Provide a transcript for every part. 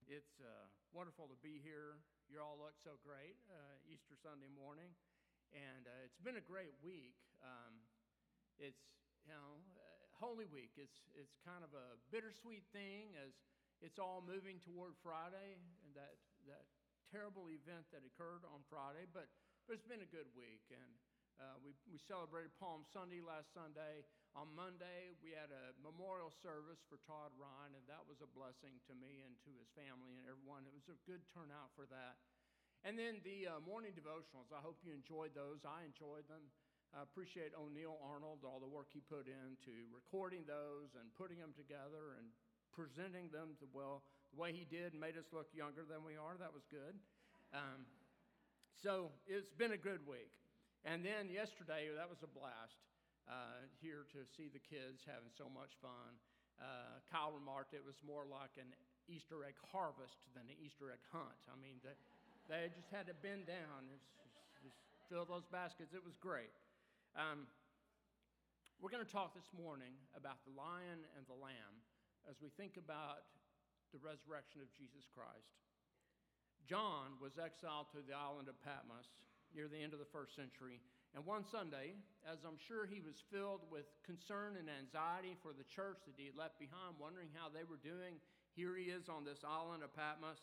It's wonderful to be here. You all look so great Easter Sunday morning, and it's been a great week. It's Holy Week. It's kind of a bittersweet thing as it's all moving toward Friday and that terrible event that occurred on Friday. But it's been a good week, and we celebrated Palm Sunday last Sunday. On Monday, we had a memorial service for Todd Ryan, and that was a blessing to me and to his family and everyone. It was a good turnout for that. And then the morning devotionals, I hope you enjoyed those. I enjoyed them. I appreciate O'Neill Arnold, all the work he put into recording those and putting them together and presenting them the way he did and made us look younger than we are. That was good. So it's been a good week. And then yesterday, that was a blast. Here to see the kids having so much fun. Kyle remarked it was more like an Easter egg harvest than an Easter egg hunt. I mean, they just had to bend down and just fill those baskets. It was great. We're going to talk this morning about the lion and the lamb as we think about the resurrection of Jesus Christ. John was exiled to the island of Patmos near the end of the first century. And one Sunday, as I'm sure he was filled with concern and anxiety for the church that he had left behind, wondering how they were doing, here he is on this island of Patmos.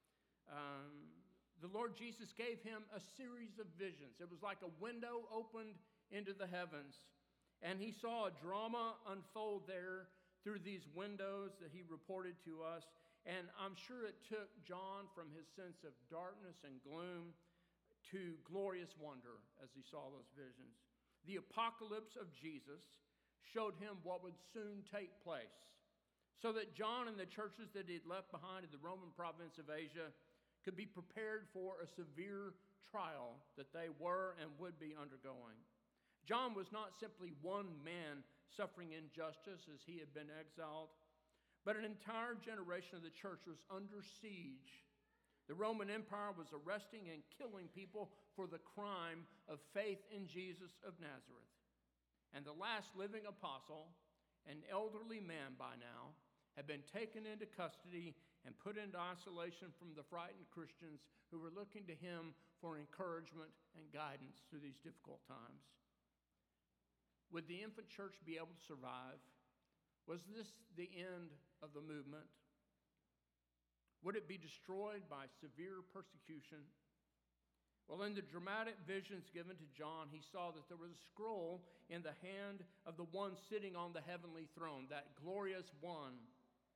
The Lord Jesus gave him a series of visions. It was like a window opened into the heavens. And he saw a drama unfold there through these windows that he reported to us. And I'm sure it took John from his sense of darkness and gloom to glorious wonder as he saw those visions. The apocalypse of Jesus showed him what would soon take place, so that John and the churches that he'd left behind in the Roman province of Asia could be prepared for a severe trial that they were and would be undergoing. John was not simply one man suffering injustice as he had been exiled, but an entire generation of the church was under siege. The Roman Empire was arresting and killing people for the crime of faith in Jesus of Nazareth. And the last living apostle, an elderly man by now, had been taken into custody and put into isolation from the frightened Christians who were looking to him for encouragement and guidance through these difficult times. Would the infant church be able to survive? Was this the end of the movement? Would it be destroyed by severe persecution? Well, in the dramatic visions given to John, he saw that there was a scroll in the hand of the one sitting on the heavenly throne, that glorious one.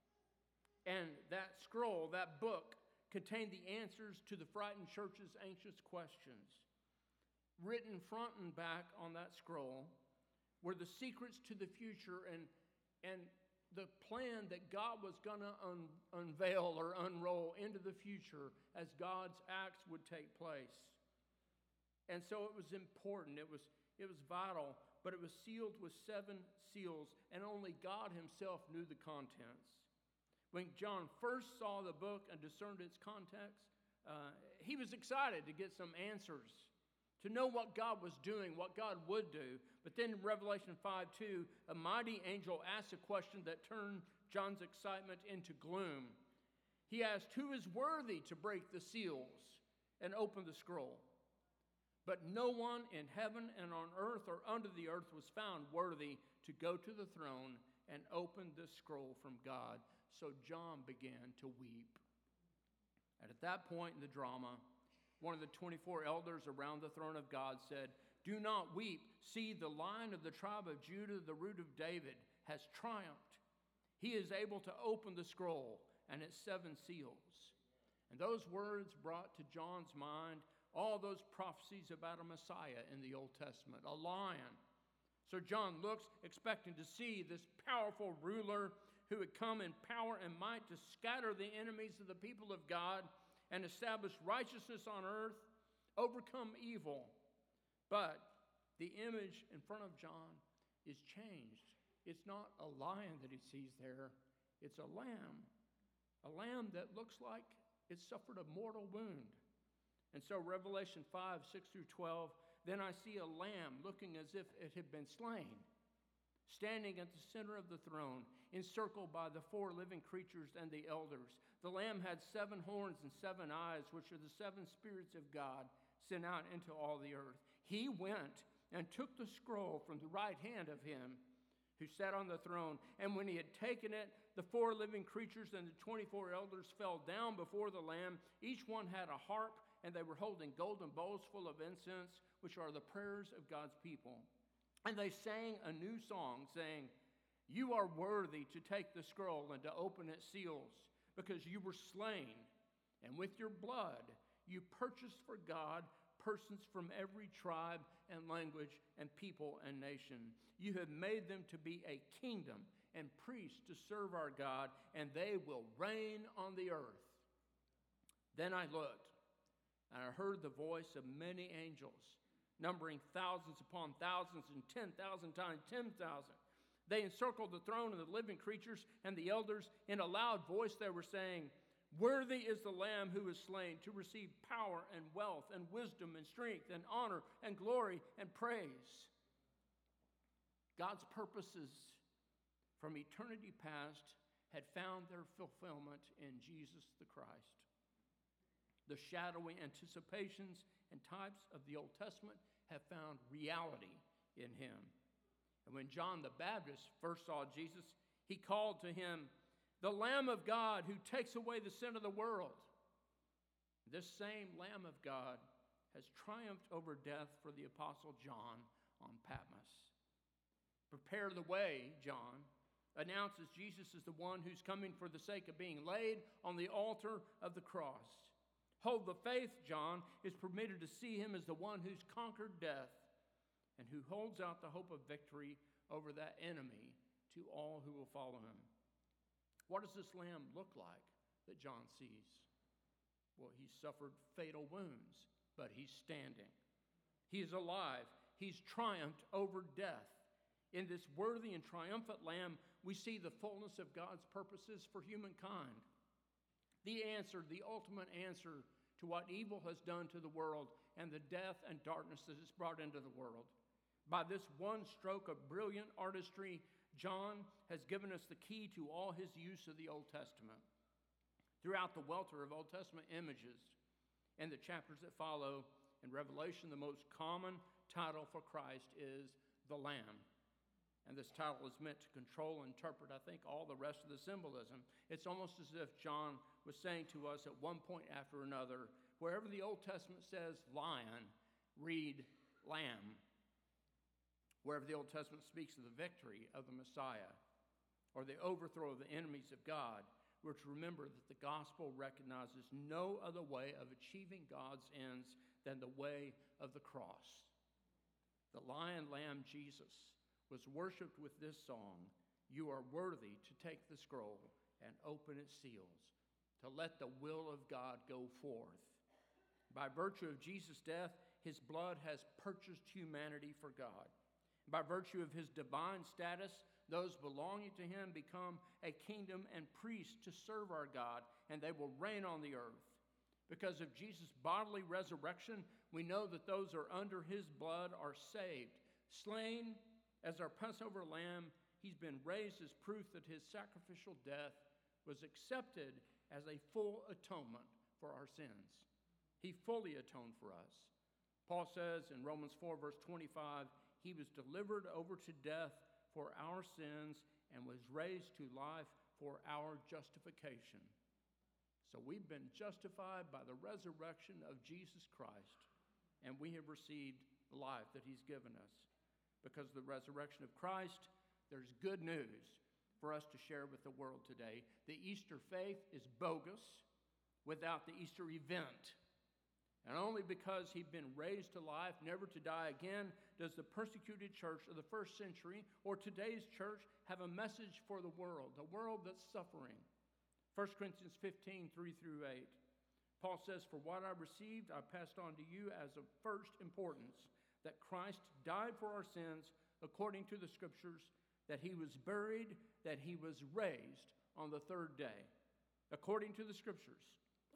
And that scroll, that book, contained the answers to the frightened church's anxious questions. Written front and back on that scroll were the secrets to the future and the plan that God was going to unveil or unroll into the future as God's acts would take place. And so it was important, it was vital, but it was sealed with 7 seals, and only God himself knew the contents. When John first saw the book and discerned its context, he was excited to get some answers, to know what God was doing, what God would do. But then in Revelation 5:2, a mighty angel asked a question that turned John's excitement into gloom. He asked, who is worthy to break the seals and open the scroll? But no one in heaven and on earth or under the earth was found worthy to go to the throne and open the scroll from God. So John began to weep. And at that point in the drama, one of the 24 elders around the throne of God said, do not weep. See, the Lion of the tribe of Judah, the Root of David, has triumphed. He is able to open the scroll and its 7 seals. And those words brought to John's mind all those prophecies about a Messiah in the Old Testament, a lion. So John looks expecting to see this powerful ruler who would come in power and might to scatter the enemies of the people of God and establish righteousness on earth, overcome evil. But the image in front of John is changed. It's not a lion that he sees there. It's a lamb that looks like it suffered a mortal wound. And so Revelation 5:6-12, then I see a lamb looking as if it had been slain, standing at the center of the throne. encircled by the 4 living creatures and the elders. The Lamb had 7 horns and 7 eyes, which are the 7 spirits of God sent out into all the earth. He went and took the scroll from the right hand of him who sat on the throne. And when he had taken it, the 4 living creatures and the 24 elders fell down before the Lamb. Each one had a harp, and they were holding golden bowls full of incense, which are the prayers of God's people. And they sang a new song, saying, "You are worthy to take the scroll and to open its seals, because you were slain, and with your blood you purchased for God persons from every tribe and language and people and nation. You have made them to be a kingdom and priests to serve our God, and they will reign on the earth." Then I looked, and I heard the voice of many angels, numbering thousands upon thousands and 10,000 times 10,000. They encircled the throne and the living creatures and the elders. In a loud voice they were saying, "Worthy is the Lamb who was slain to receive power and wealth and wisdom and strength and honor and glory and praise." God's purposes from eternity past had found their fulfillment in Jesus the Christ. The shadowy anticipations and types of the Old Testament have found reality in him. And when John the Baptist first saw Jesus, he called to him, "The Lamb of God who takes away the sin of the world." This same Lamb of God has triumphed over death for the Apostle John on Patmos. "Prepare the way," John announces Jesus is the one who's coming for the sake of being laid on the altar of the cross. "Hold the faith," John is permitted to see him as the one who's conquered death and who holds out the hope of victory over that enemy to all who will follow him. What does this Lamb look like that John sees? Well, he suffered fatal wounds, but he's standing. He is alive. He's triumphed over death. In this worthy and triumphant Lamb, we see the fullness of God's purposes for humankind. The answer, the ultimate answer to what evil has done to the world and the death and darkness that it's brought into the world. By this one stroke of brilliant artistry, John has given us the key to all his use of the Old Testament. Throughout the welter of Old Testament images and the chapters that follow in Revelation, the most common title for Christ is the Lamb. And this title is meant to control and interpret, I think, all the rest of the symbolism. It's almost as if John was saying to us at one point after another, wherever the Old Testament says lion, read lamb. Wherever the Old Testament speaks of the victory of the Messiah or the overthrow of the enemies of God, we're to remember that the gospel recognizes no other way of achieving God's ends than the way of the cross. The lion lamb Jesus was worshiped with this song, "You are worthy to take the scroll and open its seals, to let the will of God go forth." By virtue of Jesus' death, his blood has purchased humanity for God. By virtue of his divine status, those belonging to him become a kingdom and priests to serve our God, and they will reign on the earth. Because of Jesus' bodily resurrection, we know that those who are under his blood are saved. Slain as our Passover lamb, he's been raised as proof that his sacrificial death was accepted as a full atonement for our sins. He fully atoned for us. Paul says in Romans 4, verse 25, he was delivered over to death for our sins and was raised to life for our justification. So we've been justified by the resurrection of Jesus Christ, and we have received the life that he's given us. Because of the resurrection of Christ, there's good news for us to share with the world today. The Easter faith is bogus without the Easter event. And only because he'd been raised to life, never to die again, does the persecuted church of the first century or today's church have a message for the world that's suffering. 1 Corinthians 15, 3 through 8. Paul says, "For what I received, I passed on to you as of first importance, that Christ died for our sins according to the Scriptures, that he was buried, that he was raised on the third day. According to the Scriptures,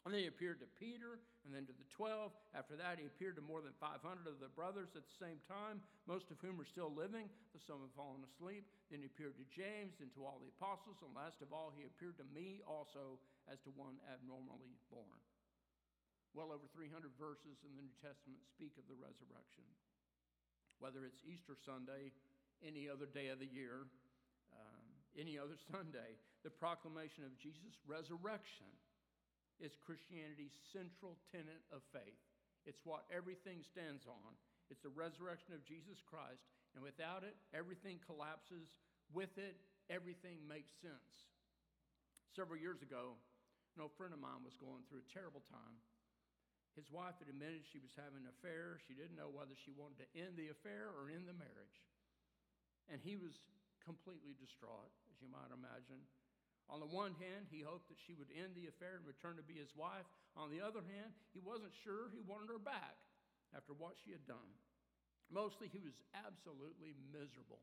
And then he appeared to Peter, and then to the 12. After that, he appeared to more than 500 of the brothers at the same time, most of whom are still living, though some have fallen asleep. Then he appeared to James, and to all the apostles, and last of all, he appeared to me also as to one abnormally born. Well over 300 verses in the New Testament speak of the resurrection. Whether it's Easter Sunday, any other day of the year, any other Sunday, the proclamation of Jesus' resurrection is Christianity's central tenet of faith. It's what everything stands on. It's the resurrection of Jesus Christ, and without it, everything collapses. With it, everything makes sense. Several years ago, a friend of mine was going through a terrible time. His wife had admitted she was having an affair. She didn't know whether she wanted to end the affair or end the marriage. And he was completely distraught, as you might imagine. On the one hand, he hoped that she would end the affair and return to be his wife. On the other hand, he wasn't sure he wanted her back after what she had done. Mostly, he was absolutely miserable.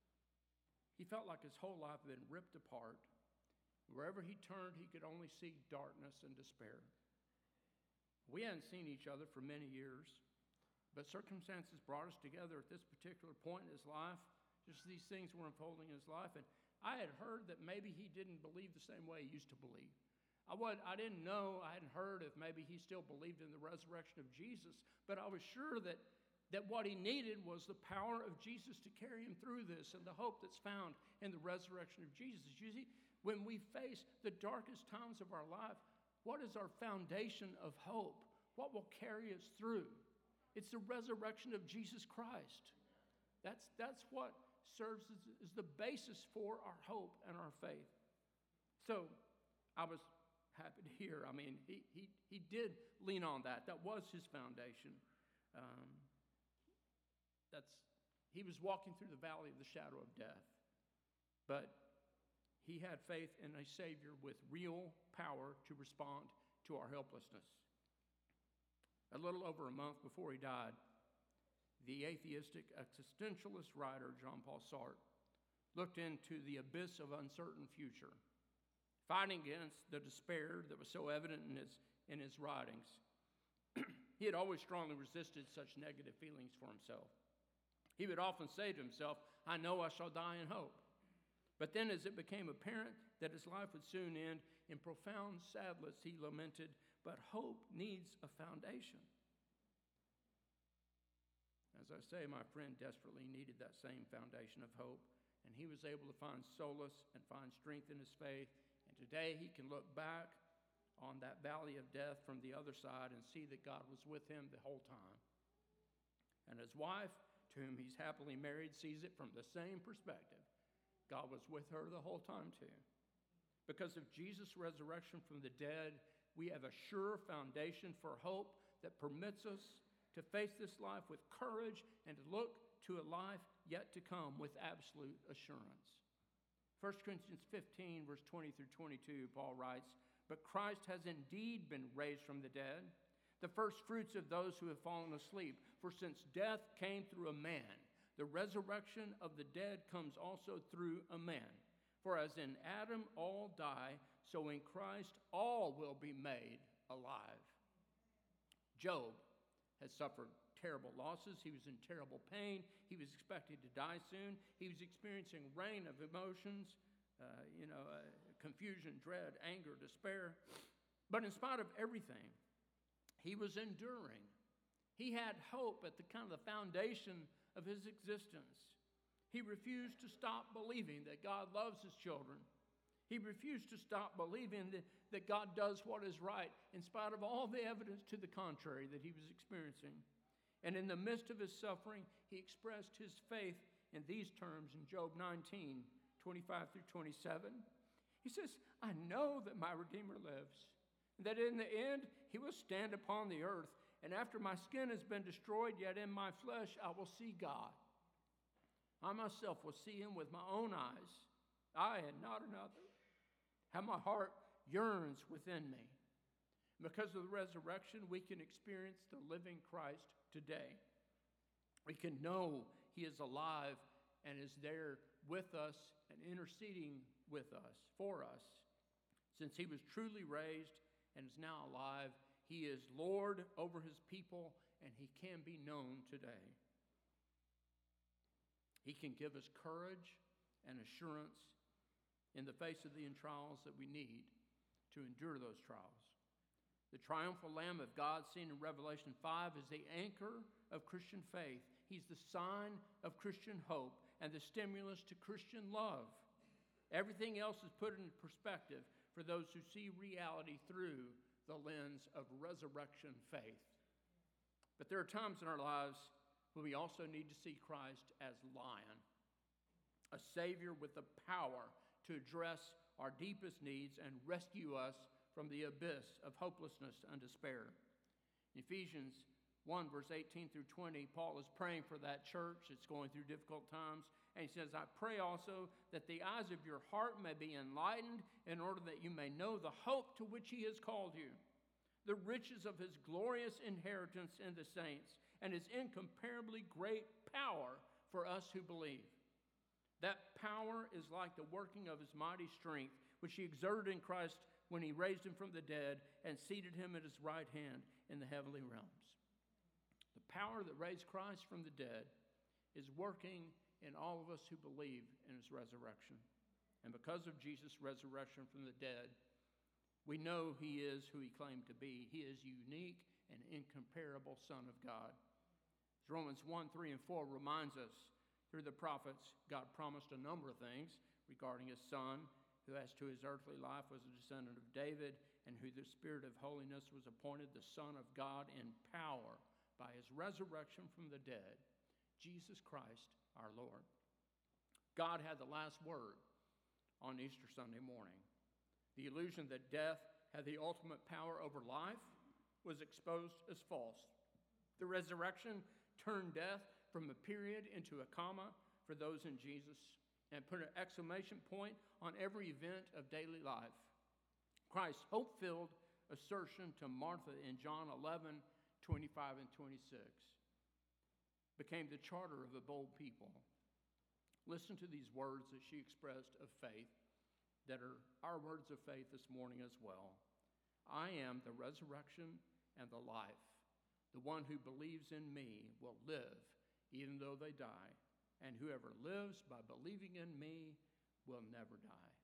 He felt like his whole life had been ripped apart. Wherever he turned, he could only see darkness and despair. We hadn't seen each other for many years, but circumstances brought us together at this particular point in his life. Just these things were unfolding in his life, and I had heard that maybe he didn't believe the same way he used to believe. I didn't know, I hadn't heard if maybe he still believed in the resurrection of Jesus, but I was sure that what he needed was the power of Jesus to carry him through this and the hope that's found in the resurrection of Jesus. You see, when we face the darkest times of our life, what is our foundation of hope? What will carry us through? It's the resurrection of Jesus Christ. That's what serves as the basis for our hope and our faith. So I was happy to hear. I mean, he did lean on that. That was his foundation. He was walking through the valley of the shadow of death. But he had faith in a Savior with real power to respond to our helplessness. A little over a month before he died, the atheistic existentialist writer Jean-Paul Sartre looked into the abyss of uncertain future, fighting against the despair that was so evident in his writings. He had always strongly resisted such negative feelings for himself. He would often say to himself, "I know I shall die in hope." But then as it became apparent that his life would soon end, in profound sadness he lamented, "But hope needs a foundation." As I say, my friend desperately needed that same foundation of hope, and he was able to find solace and find strength in his faith. And today he can look back on that valley of death from the other side and see that God was with him the whole time. And his wife, to whom he's happily married, sees it from the same perspective. God was with her the whole time too. Because of Jesus' resurrection from the dead, we have a sure foundation for hope that permits us to face this life with courage and to look to a life yet to come with absolute assurance. 1 Corinthians 15, verse 20 through 22, Paul writes, "But Christ has indeed been raised from the dead, the first fruits of those who have fallen asleep. For since death came through a man, the resurrection of the dead comes also through a man. For as in Adam all die, so in Christ all will be made alive." Job had suffered terrible losses. He was in terrible pain. He was expected to die soon. He was experiencing a rain of emotions, confusion, dread, anger, despair. But in spite of everything, he was enduring. He had hope at the kind of the foundation of his existence. He refused to stop believing that God loves his children. He refused to stop believing that God does what is right in spite of all the evidence to the contrary that he was experiencing. And in the midst of his suffering, he expressed his faith in these terms in Job 19, 25 through 27. He says, "I know that my Redeemer lives, and that in the end he will stand upon the earth. And after my skin has been destroyed, yet in my flesh I will see God. I myself will see him with my own eyes, I and not another. How my heart yearns within me." Because of the resurrection, we can experience the living Christ today. We can know he is alive and is there with us and interceding with us, for us. Since he was truly raised and is now alive. He is Lord over his people, and he can be known today. He can give us courage and assurance in the face of the trials that we need to endure those trials. The triumphal Lamb of God seen in Revelation 5 is the anchor of Christian faith. He's the sign of Christian hope and the stimulus to Christian love. Everything else is put in perspective for those who see reality through the lens of resurrection faith. But there are times in our lives when we also need to see Christ as Lion, a Savior with the power to address our deepest needs and rescue us from the abyss of hopelessness and despair. In Ephesians 1, verse 18 through 20, Paul is praying for that church that's going through difficult times. And he says, I pray also that the eyes of your heart may be enlightened in order that you may know the hope to which he has called you, the riches of his glorious inheritance in the saints, and his incomparably great power for us who believe. That power is like the working of his mighty strength, which he exerted in Christ when he raised him from the dead and seated him at his right hand in the heavenly realms. The power that raised Christ from the dead is working in all of us who believe in his resurrection. And because of Jesus' resurrection from the dead, we know he is who he claimed to be. He is unique and incomparable Son of God. As Romans 1, 3, and 4 reminds us, through the prophets, God promised a number of things regarding his Son, who as to his earthly life was a descendant of David, and who the Spirit of holiness was appointed the Son of God in power by his resurrection from the dead, Jesus Christ our Lord. God had the last word on Easter Sunday morning. The illusion that death had the ultimate power over life was exposed as false. The resurrection turned death from a period into a comma for those in Jesus, and put an exclamation point on every event of daily life. Christ's hope-filled assertion to Martha in John 11, 25 and 26 became the charter of a bold people. Listen to these words that she expressed of faith that are our words of faith this morning as well. I am the resurrection and the life. The one who believes in me will live even though they die. And whoever lives by believing in me will never die.